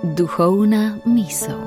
Duhovna misel.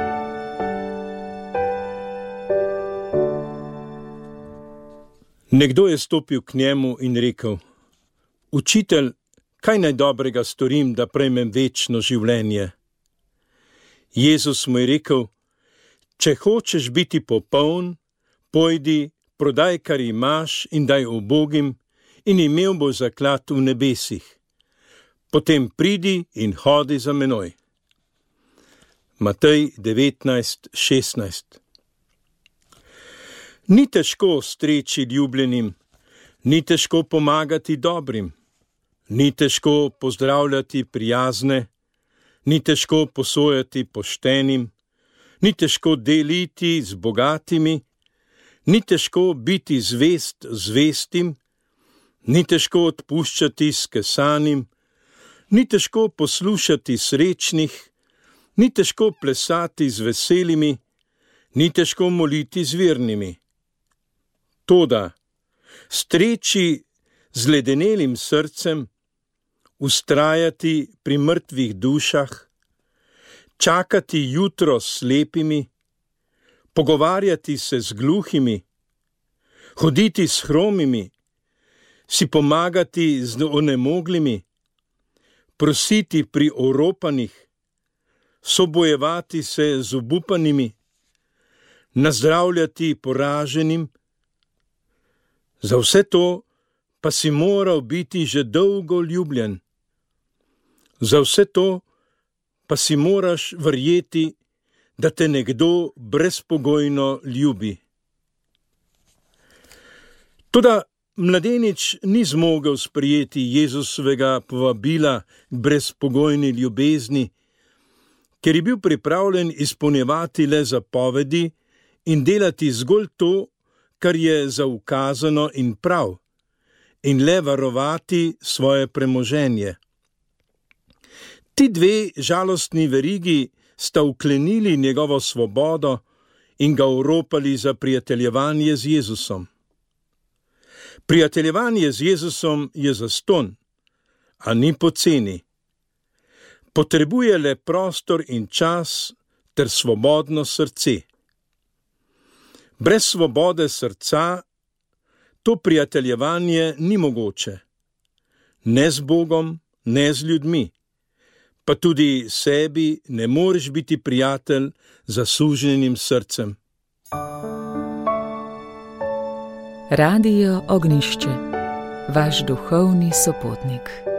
Nekdo je stopil k njemu in rekel: Učitelj, kaj naj dobrega storim, da prejmem večno življenje? Jezus mu je rekel: Če hočeš biti popoln, pojdi, prodaj, kar imaš, in daj ubogim, in imel boš zaklad v nebesih. Potem pridi in hodi za menoj. Matej 19:16. Ni težko streči ljubljenim, ni težko pomagati dobrim, ni težko pozdravljati prijazne, ni težko posojati poštenim, ni težko deliti z bogatimi, ni težko biti zvest zvestim, ni težko odpuščati skesanim, ni težko poslušati srečnih, ni težko plesati z veselimi, ni težko moliti z vernimi. Toda streči z ledenelim srcem, vztrajati pri mrtvih dušah, čakati jutro s slepimi, pogovarjati se z gluhimi, hoditi s hromimi, si pomagati z onemoglimi, prositi pri oropanih, sobojevati se z obupanimi, nazdravljati poraženim. Za vse to pa si moral biti že dolgo ljubljen. Za vse to pa si moraš verjeti, da te nekdo brezpogojno ljubi. Toda mladenič ni zmogel sprejeti Jezusovega povabila k brezpogojni ljubezni, ker je bil pripravljen izpolnjevati le zapovedi in delati zgolj to, kar je zaukazano in prav, in le varovati svoje premoženje. Ti dve žalostni verigi sta vklenili njegovo svobodo in ga oropali za prijateljevanje z Jezusom. Prijateljevanje z Jezusom je zastonj, a ni poceni. Potrebuje le prostor in čas ter svobodno srce. Brez svobode srca to prijateljevanje ni mogoče. Ne z Bogom, ne z ljudmi, pa tudi sebi ne moreš biti prijatelj z zasužnjenim srcem. Radio Ognjišče, vaš duhovni sopotnik.